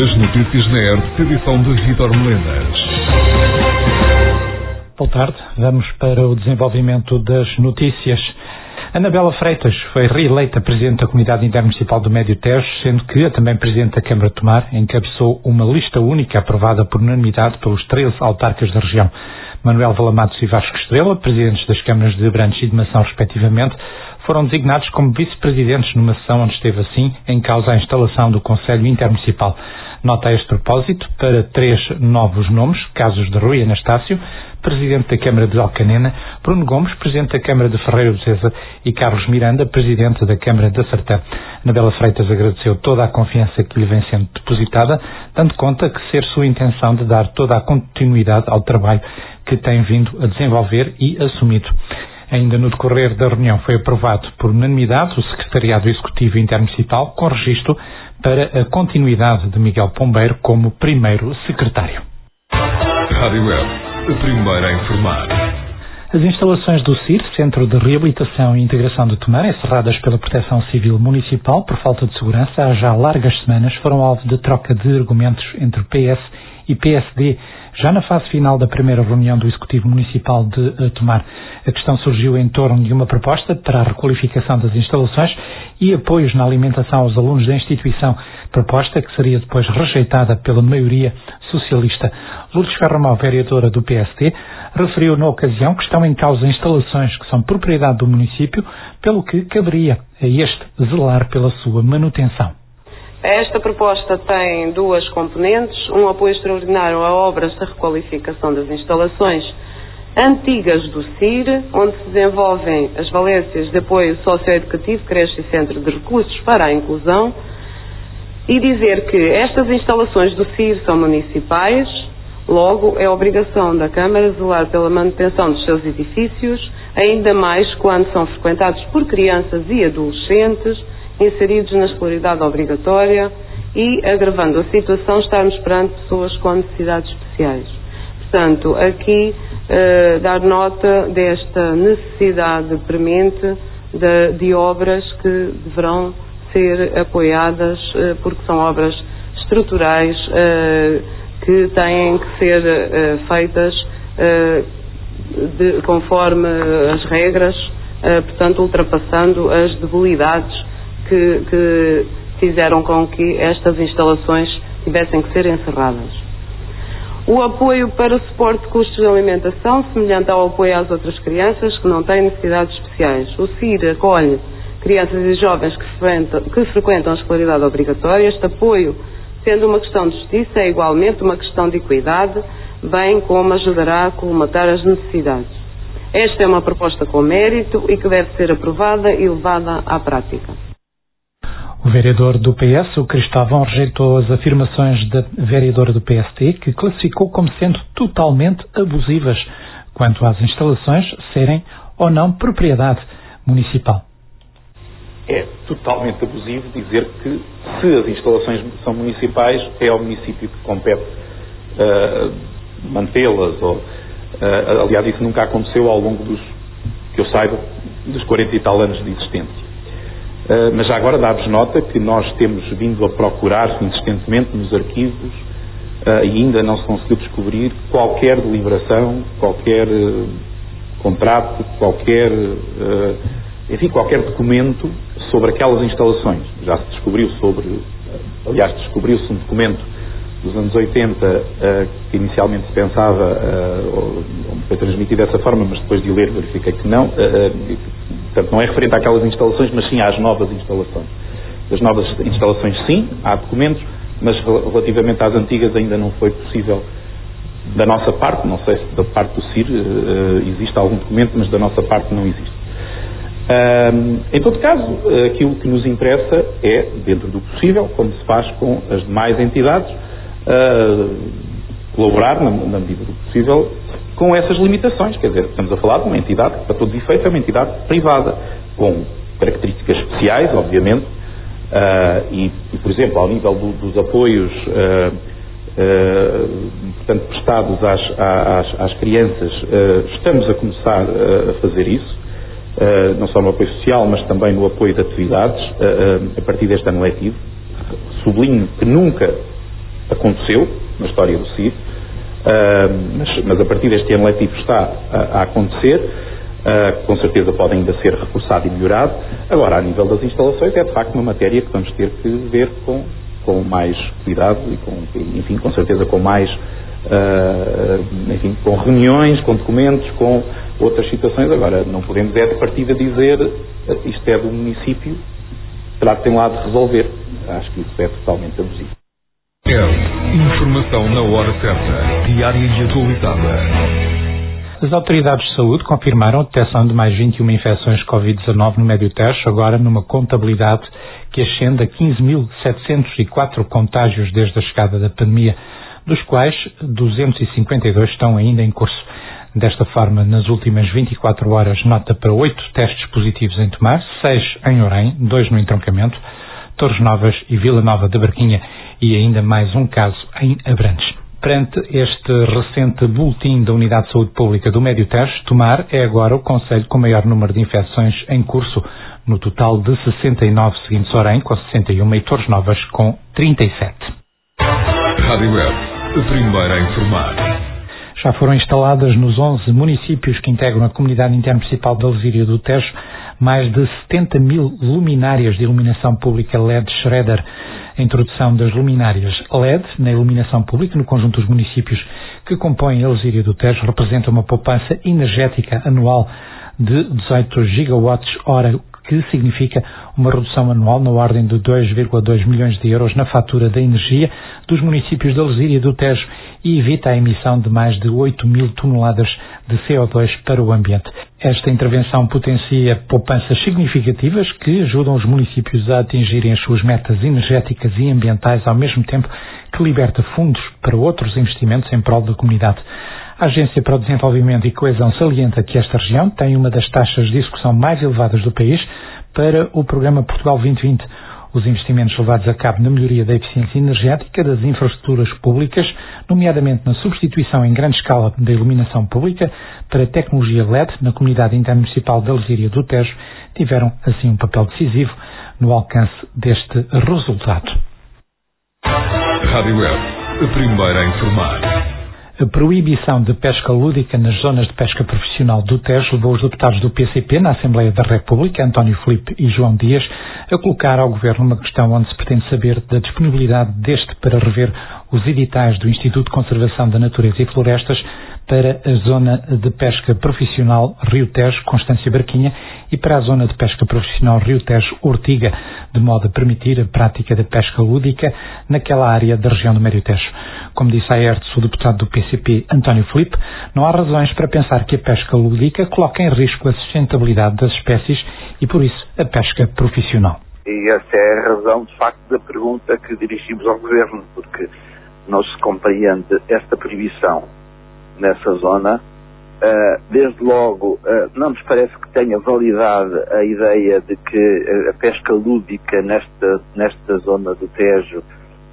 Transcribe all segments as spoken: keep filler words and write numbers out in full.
As notícias na R T P, edição de Vítor Melenas. Boa tarde, vamos para o desenvolvimento das notícias. Anabela Freitas foi reeleita Presidente da Comunidade Intermunicipal do Médio Tejo, sendo que a também Presidente da Câmara de Tomar encabeçou uma lista única aprovada por unanimidade pelos treze autarcas da região. Manuel Valamatos e Vasco Estrela, Presidentes das Câmaras de Abrantes e de Mação, respectivamente, foram designados como Vice-Presidentes numa sessão onde esteve assim em causa a instalação do Conselho Intermunicipal. Nota a este propósito para três novos nomes, casos de Rui Anastácio, Presidente da Câmara de Alcanena, Bruno Gomes, Presidente da Câmara de Ferreira do César e Carlos Miranda, Presidente da Câmara de Sertã. Anabela Freitas agradeceu toda a confiança que lhe vem sendo depositada, dando conta que ser sua intenção de dar toda a continuidade ao trabalho que tem vindo a desenvolver e assumido. Ainda no decorrer da reunião foi aprovado por unanimidade o Secretariado Executivo Intermunicipal com registro para a continuidade de Miguel Pombeiro como primeiro secretário. Rádio Web, a primeira a informar. As instalações do C I R, Centro de Reabilitação e Integração de Tomar, encerradas pela Proteção Civil Municipal por falta de segurança há já largas semanas, foram alvo de troca de argumentos entre P S e P S D, já na fase final da primeira reunião do Executivo Municipal de Tomar. A questão surgiu em torno de uma proposta para a requalificação das instalações e apoios na alimentação aos alunos da instituição, proposta que seria depois rejeitada pela maioria socialista. Lourdes Ferramão, vereadora do P S D, referiu na ocasião que estão em causa instalações que são propriedade do município, pelo que caberia a este zelar pela sua manutenção. Esta proposta tem duas componentes, um apoio extraordinário a obras de requalificação das instalações antigas do C I R, onde se desenvolvem as valências de apoio socioeducativo, creche e centro de recursos para a inclusão, e dizer que estas instalações do C I R são municipais, logo é obrigação da Câmara zelar pela manutenção dos seus edifícios, ainda mais quando são frequentados por crianças e adolescentes, inseridos na escolaridade obrigatória e, agravando a situação, estarmos perante pessoas com necessidades especiais. Portanto, aqui eh, dar nota desta necessidade premente de, de obras que deverão ser apoiadas, eh, porque são obras estruturais eh, que têm que ser eh, feitas eh, de, conforme as regras, eh, portanto, ultrapassando as debilidades Que, que fizeram com que estas instalações tivessem que ser encerradas. O apoio para o suporte de custos de alimentação, semelhante ao apoio às outras crianças que não têm necessidades especiais. O C I R acolhe crianças e jovens que frequentam, que frequentam a escolaridade obrigatória. Este apoio, sendo uma questão de justiça, é igualmente uma questão de equidade, bem como ajudará a colmatar as necessidades. Esta é uma proposta com mérito e que deve ser aprovada e levada à prática. O vereador do P S, o Cristóvão, rejeitou as afirmações da vereadora do P S D, que classificou como sendo totalmente abusivas quanto às instalações serem ou não propriedade municipal. É totalmente abusivo dizer que, se as instalações são municipais, é ao município que compete uh, mantê-las. Ou, uh, aliás, isso nunca aconteceu ao longo dos, que eu saiba, dos quarenta e tal anos de existência. Uh, mas já agora dá-vos nota que nós temos vindo a procurar insistentemente nos arquivos uh, e ainda não se conseguiu descobrir qualquer deliberação, qualquer uh, contrato, qualquer, uh, enfim, qualquer documento sobre aquelas instalações. Já se descobriu sobre, aliás, descobriu-se um documento dos anos oitenta uh, que inicialmente se pensava, uh, ou, ou foi transmitido dessa forma, mas depois de ler verifiquei que não. Uh, uh, Portanto, não é referente àquelas instalações, mas sim às novas instalações. Das novas instalações, sim, há documentos, mas relativamente às antigas ainda não foi possível, da nossa parte, não sei se da parte do C I R uh, existe algum documento, mas da nossa parte não existe. Uh, em todo caso, aquilo que nos interessa é, dentro do possível, como se faz com as demais entidades, uh, colaborar, na, na medida do possível, com essas limitações. Quer dizer, estamos a falar de uma entidade que, para todos os efeitos, é uma entidade privada, com características especiais, obviamente, uh, e, e, por exemplo, ao nível do, dos apoios uh, uh, portanto, prestados às, às, às crianças, uh, estamos a começar uh, a fazer isso, uh, não só no apoio social, mas também no apoio de atividades, uh, uh, a partir deste ano letivo. Sublinho que nunca aconteceu na história do C I R, uh, mas, mas a partir deste ano letivo está a, a acontecer, uh, com certeza pode ainda ser reforçado e melhorado. Agora, a nível das instalações, é de facto uma matéria que vamos ter que ver com, com mais cuidado e, com, enfim, com certeza com mais, uh, enfim, com reuniões, com documentos, com outras situações. Agora, não podemos é de partida dizer isto é do município, tratem lá de resolver. Acho que isso é totalmente abusivo. É informação na hora certa, diária e atualizada. As autoridades de saúde confirmaram a detecção de mais vinte e uma infecções covid dezanove no Médio Tejo, agora numa contabilidade que ascende a quinze mil setecentos e quatro contágios desde a chegada da pandemia, dos quais duzentos e cinquenta e dois estão ainda em curso. Desta forma, nas últimas vinte e quatro horas, nota para oito testes positivos em Tomar, seis em Orém, dois no entroncamento, Torres Novas e Vila Nova da Barquinha e ainda mais um caso em Abrantes. Perante este recente boletim da Unidade de Saúde Pública do Médio Tejo, Tomar é agora o concelho com maior número de infecções em curso, no total de sessenta e nove, seguindo-se Orém com sessenta e um e Torres Novas com trinta e sete. Rádio Web, a primeira a informar. Já foram instaladas nos onze municípios que integram a Comunidade Intermunicipal de Alzírio do Tejo mais de setenta mil luminárias de iluminação pública L E D Schroeder. A introdução das luminárias L E D na iluminação pública no conjunto dos municípios que compõem Alzírio do Tejo representa uma poupança energética anual de dezoito gigawatts hora, que significa uma redução anual na ordem de dois vírgula dois milhões de euros na fatura da energia dos municípios de Alzírio do Tejo e evita a emissão de mais de oito mil toneladas de C O dois para o ambiente. Esta intervenção potencia poupanças significativas que ajudam os municípios a atingirem as suas metas energéticas e ambientais ao mesmo tempo que liberta fundos para outros investimentos em prol da comunidade. A Agência para o Desenvolvimento e Coesão salienta que esta região tem uma das taxas de execução mais elevadas do país para o Programa Portugal vinte vinte. Os investimentos levados a cabo na melhoria da eficiência energética das infraestruturas públicas, nomeadamente na substituição em grande escala da iluminação pública para tecnologia L E D na Comunidade Intermunicipal de Alzírio do Tejo, tiveram assim um papel decisivo no alcance deste resultado. Rádio Web, a primeira a informar. A proibição de pesca lúdica nas zonas de pesca profissional do Tejo levou os deputados do P C P na Assembleia da República, António Filipe e João Dias, a colocar ao Governo uma questão onde se pretende saber da disponibilidade deste para rever os editais do Instituto de Conservação da Natureza e Florestas para a zona de pesca profissional Rio Tejo, Constância Barquinha, e para a zona de pesca profissional Rio Tejo, Ortiga, de modo a permitir a prática da pesca lúdica naquela área da região do Médio Tejo. Como disse a Aertes o deputado do P C P, António Filipe, não há razões para pensar que a pesca lúdica coloca em risco a sustentabilidade das espécies e, por isso, a pesca profissional. E essa é a razão, de facto, da pergunta que dirigimos ao Governo, porque não se compreende esta proibição nessa zona. Desde logo, não nos parece que tenha validade a ideia de que a pesca lúdica nesta, nesta zona do Tejo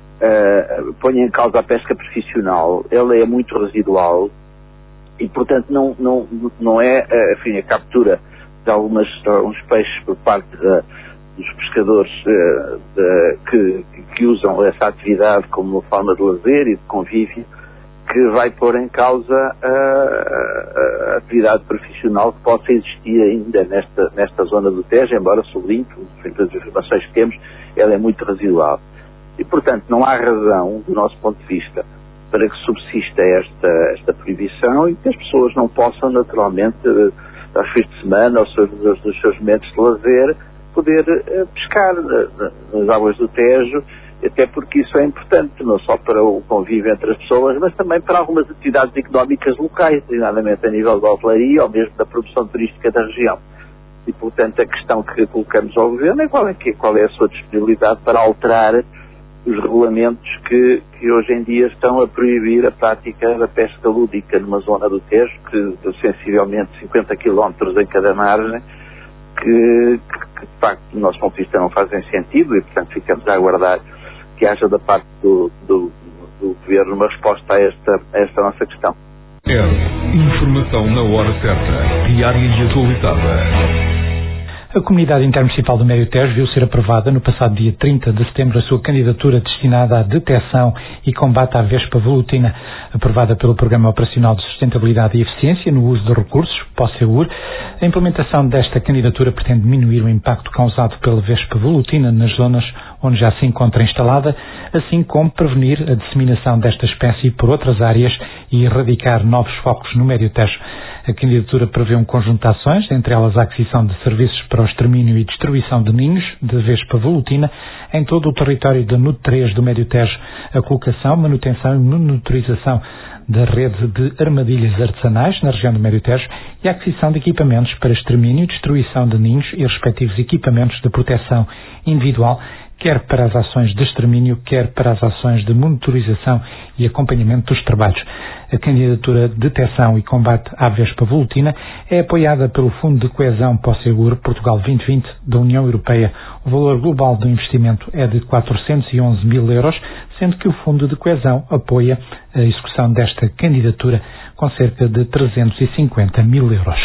ponha em causa a pesca profissional. Ela é muito residual e, portanto, não, não, não é enfim, a captura de algumas, alguns peixes por parte da, dos pescadores uh, de, que, que usam essa atividade como uma forma de lazer e de convívio que vai pôr em causa a, a, a atividade profissional que possa existir ainda nesta, nesta zona do Tejo, embora sublinhe, pelas informações que temos, ela é muito residual. E, portanto, não há razão, do nosso ponto de vista, para que subsista esta, esta proibição e que as pessoas não possam, naturalmente, aos fins de semana, aos seus, aos, aos seus momentos de lazer, poder uh, pescar uh, nas águas do Tejo, até porque isso é importante, não só para o convívio entre as pessoas, mas também para algumas atividades económicas locais, designadamente a nível da hotelaria ou mesmo da produção turística da região. E, portanto, a questão que colocamos ao Governo é qual é, que, qual é a sua disponibilidade para alterar os regulamentos que, que hoje em dia estão a proibir a prática da pesca lúdica numa zona do Tejo, que de sensivelmente cinquenta quilómetros em cada margem, que, que de facto, do nosso ponto de vista, não fazem sentido e, portanto, ficamos a aguardar que haja da parte do, do, do Governo uma resposta a esta, a esta nossa questão. É informação na hora certa, diária e atualizada. A Comunidade Intermunicipal do Médio Tejo viu ser aprovada no passado dia trinta de setembro a sua candidatura destinada à detecção e combate à vespa velutina, aprovada pelo Programa Operacional de Sustentabilidade e Eficiência no Uso de Recursos, POSEUR. A implementação desta candidatura pretende diminuir o impacto causado pela vespa velutina nas zonas onde já se encontra instalada, assim como prevenir a disseminação desta espécie por outras áreas e erradicar novos focos no Médio Tejo. A candidatura prevê um conjunto de ações, entre elas a aquisição de serviços para o extermínio e destruição de ninhos de vespa velutina em todo o território da N U T três do Médio Tejo, a colocação, manutenção e monitorização da rede de armadilhas artesanais na região do Médio Tejo e a aquisição de equipamentos para extermínio e destruição de ninhos e respectivos equipamentos de proteção individual, quer para as ações de extermínio, quer para as ações de monitorização e acompanhamento dos trabalhos. A candidatura de detecção e combate à vespa velutina é apoiada pelo Fundo de Coesão POSEUR Portugal vinte vinte da União Europeia. O valor global do investimento é de quatrocentos e onze mil euros, sendo que o Fundo de Coesão apoia a execução desta candidatura com cerca de trezentos e cinquenta mil euros.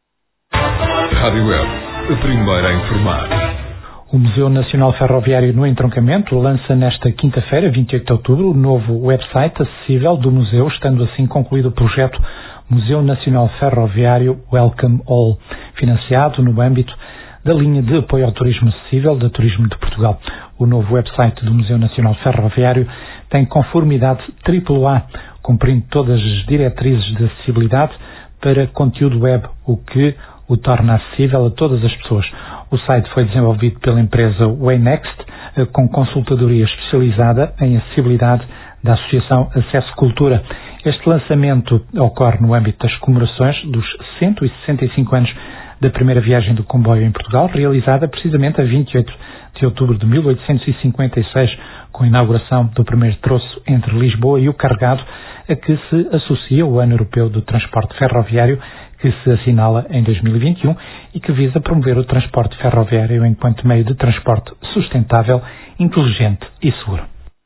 Rádio Web, a primeira a informar. O Museu Nacional Ferroviário no Entroncamento lança nesta quinta-feira, vinte e oito de outubro, o novo website acessível do museu, estando assim concluído o projeto Museu Nacional Ferroviário Welcome All, financiado no âmbito da linha de apoio ao turismo acessível da Turismo de Portugal. O novo website do Museu Nacional Ferroviário tem conformidade triplo A, cumprindo todas as diretrizes de acessibilidade para conteúdo web, o que o torna acessível a todas as pessoas. O site foi desenvolvido pela empresa Waynext, com consultadoria especializada em acessibilidade da Associação Acesso Cultura. Este lançamento ocorre no âmbito das comemorações dos cento e sessenta e cinco anos da primeira viagem do comboio em Portugal, realizada precisamente a vinte e oito de outubro de mil oitocentos e cinquenta e seis, com a inauguração do primeiro troço entre Lisboa e o Carregado, a que se associa o Ano Europeu do Transporte Ferroviário, que se assinala em dois mil e vinte e um e que visa promover o transporte ferroviário enquanto meio de transporte sustentável, inteligente e seguro.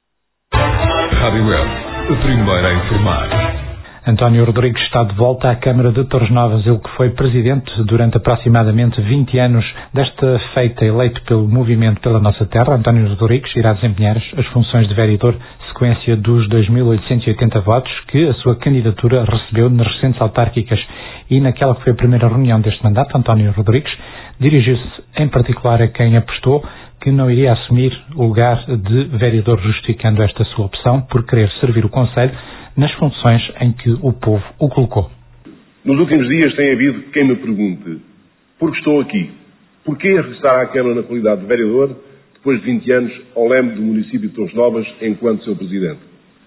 Rádio Web, a primeira a informar. António Rodrigues está de volta à Câmara de Torres Novas, ele que foi presidente durante aproximadamente vinte anos desta feita, eleito pelo Movimento pela Nossa Terra. António Rodrigues irá desempenhar as funções de vereador, sequência dos dois mil oitocentos e oitenta votos que a sua candidatura recebeu nas recentes autárquicas. E naquela que foi a primeira reunião deste mandato, António Rodrigues dirigiu-se em particular a quem apostou que não iria assumir o lugar de vereador, justificando esta sua opção por querer servir o Conselho nas funções em que o povo o colocou. Nos últimos dias tem havido quem me pergunte: por que estou aqui? Porquê regressar à Câmara na qualidade de vereador, depois de vinte anos, ao leme do município de Torres Novas, enquanto seu presidente?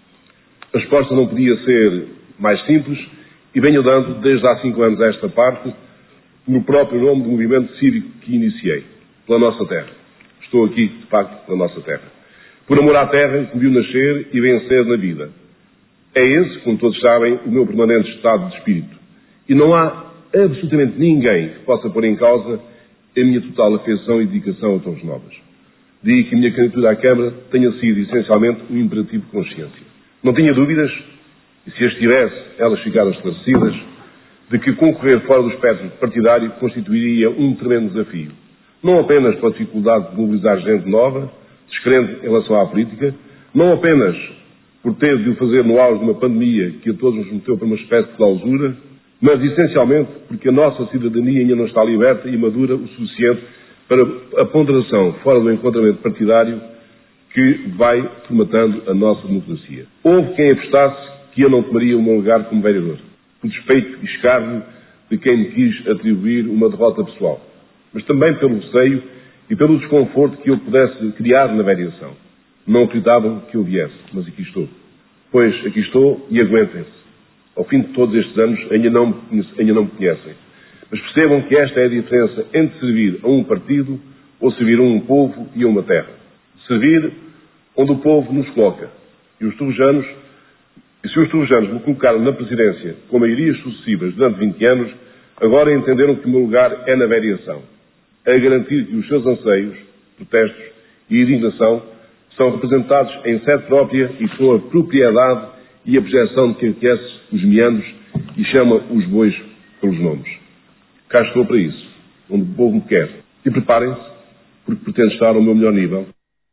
A resposta não podia ser mais simples e venho dando, desde há cinco anos a esta parte, no próprio nome do movimento cívico que iniciei, pela nossa terra. Estou aqui, de facto, pela nossa terra. Por amor à terra que me viu nascer e vencer na vida. É esse, como todos sabem, o meu permanente estado de espírito. E não há absolutamente ninguém que possa pôr em causa a minha total afeição e dedicação a Torres Novas. Digo que a minha candidatura à Câmara tenha sido essencialmente um imperativo de consciência. Não tinha dúvidas, e se as tivesse, elas ficaram esclarecidas, de que concorrer fora do espectro partidário constituiria um tremendo desafio. Não apenas pela dificuldade de mobilizar gente nova, descrente em relação à política, não apenas por ter de o fazer no auge de uma pandemia que a todos nos meteu para uma espécie de clausura, mas essencialmente porque a nossa cidadania ainda não está liberta e madura o suficiente para a ponderação fora do enquadramento partidário que vai formatando a nossa democracia. Houve quem apostasse que eu não tomaria o meu lugar como vereador, por despeito e escárnio de quem me quis atribuir uma derrota pessoal, mas também pelo receio e pelo desconforto que eu pudesse criar na vereação. Não acreditavam que eu viesse, mas aqui estou. Pois aqui estou e aguentem-se. Ao fim de todos estes anos ainda não, ainda não me conhecem. Mas percebam que esta é a diferença entre servir a um partido ou servir a um povo e a uma terra. Servir onde o povo nos coloca. E os torrejanos, e se os torrejanos me colocaram na presidência com maiorias sucessivas durante vinte anos, agora entenderam que o meu lugar é na vereação. A garantir que os seus anseios, protestos e indignação são representados em sede própria e com a propriedade e a projeção de quem conhece os meandros e chama os bois pelos nomes. Cá estou para isso, onde o povo me quer. E preparem-se, porque pretendo estar ao meu melhor nível.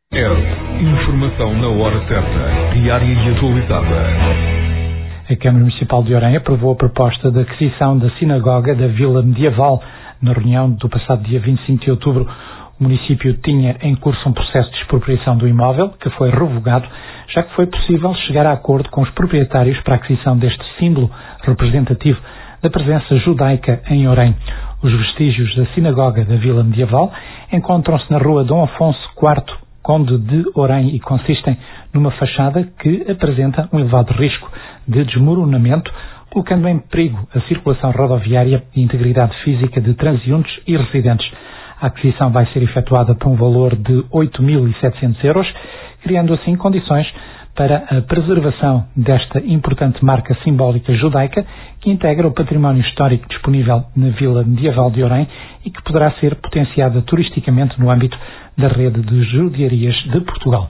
R. Informação na hora certa, diária e atualizada. A Câmara Municipal de Orem aprovou a proposta de aquisição da sinagoga da Vila Medieval. Na reunião do passado dia vinte e cinco de outubro, o município tinha em curso um processo de expropriação do imóvel, que foi revogado, já que foi possível chegar a acordo com os proprietários para a aquisição deste símbolo representativo da presença judaica em Orem. Os vestígios da sinagoga da Vila Medieval encontram-se na rua Dom Afonso quarto, Conde de Orem, e consistem numa fachada que apresenta um elevado risco de desmoronamento, colocando em perigo a circulação rodoviária e a integridade física de transeuntes e residentes. A aquisição vai ser efetuada por um valor de oito mil e setecentos euros, criando assim condições para a preservação desta importante marca simbólica judaica que integra o património histórico disponível na Vila Medieval de Orem e que poderá ser potenciada turisticamente no âmbito da rede de judiarias de Portugal.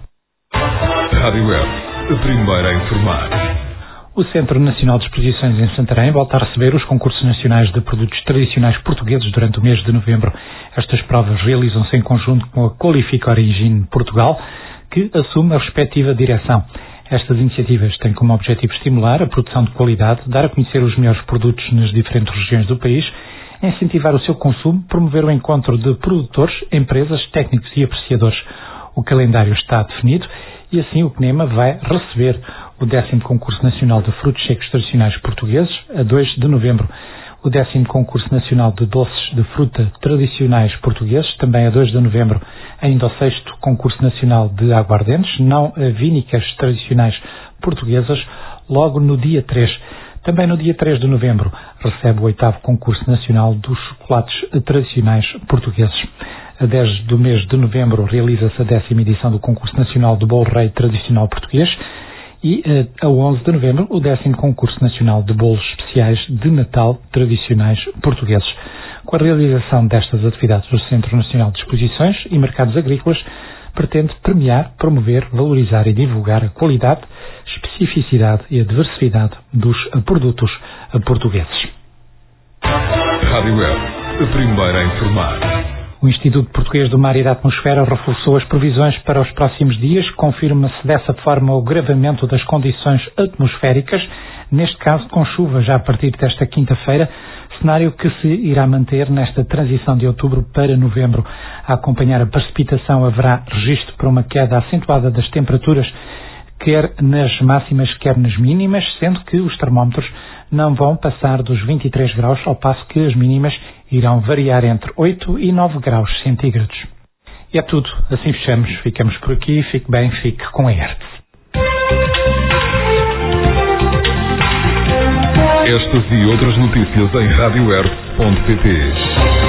Rádio Web, a primeira a informar. O Centro Nacional de Exposições em Santarém volta a receber os concursos nacionais de produtos tradicionais portugueses durante o mês de novembro. Estas provas realizam-se em conjunto com a Qualifica Origine Portugal, que assume a respectiva direção. Estas iniciativas têm como objetivo estimular a produção de qualidade, dar a conhecer os melhores produtos nas diferentes regiões do país, incentivar o seu consumo, promover o encontro de produtores, empresas, técnicos e apreciadores. O calendário está definido e assim o CNEMA vai receber o décimo Concurso Nacional de Frutos Secos Tradicionais Portugueses a dois de novembro. O décimo Concurso Nacional de Doces de Fruta Tradicionais Portugueses, também a dois de novembro. Ainda o sexto Concurso Nacional de Aguardentes, não vínicas tradicionais portuguesas, logo no dia três. Também no dia três de novembro recebe o oitavo Concurso Nacional dos Chocolates Tradicionais Portugueses. A dez do mês de novembro realiza-se a décima edição do Concurso Nacional do Bolo Rei Tradicional Português e a onze de novembro o décimo Concurso Nacional de Bolos Especiais de Natal Tradicionais Portugueses. Com a realização destas atividades, o Centro Nacional de Exposições e Mercados Agrícolas pretende premiar, promover, valorizar e divulgar a qualidade, especificidade e a diversidade dos produtos portugueses. Rádio Web, a primeira a informar. O Instituto Português do Mar e da Atmosfera reforçou as previsões para os próximos dias. Confirma-se dessa forma o agravamento das condições atmosféricas, neste caso com chuva já a partir desta quinta-feira, cenário que se irá manter nesta transição de outubro para novembro. A acompanhar a precipitação haverá registro para uma queda acentuada das temperaturas, quer nas máximas, quer nas mínimas, sendo que os termómetros não vão passar dos vinte e três graus, ao passo que as mínimas irão variar entre oito e nove graus centígrados. E é tudo. Assim fechamos. Ficamos por aqui. Fique bem, fique com a E R T. Estas e outras notícias em rádio r ponto pt.